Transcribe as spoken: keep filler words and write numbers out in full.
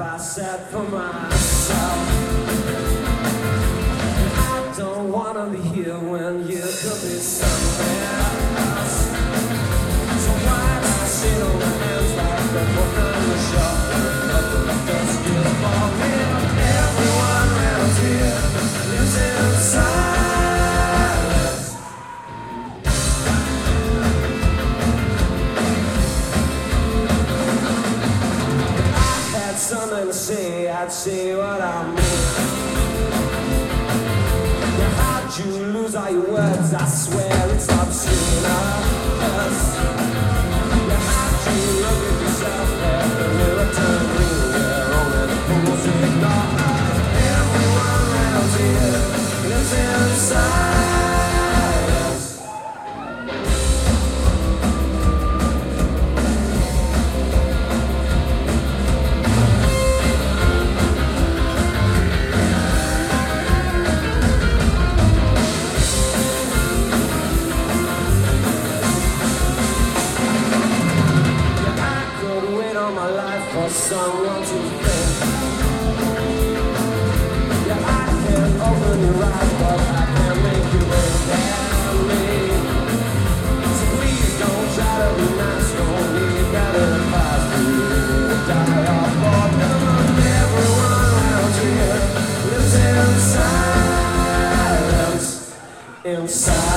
I set for myself. I don't wanna be here when you could be somewhere else. So why do I sit on my hands like the book on the shelf? Let the dust still fall in. Everyone around here lives in silence. I had something to say, I'd say what I mean. You lose all your words, I swear it's obscene. Cause you have to look at yourself at the mirror, turn green, where only the fools ignore us. Everyone around here lives in silence. For someone to think. Yeah, I can open your eyes, but I can't make you understand me. So please don't try to be nice, don't need better advice. You will die off for them. Everyone around here lives in silence, inside.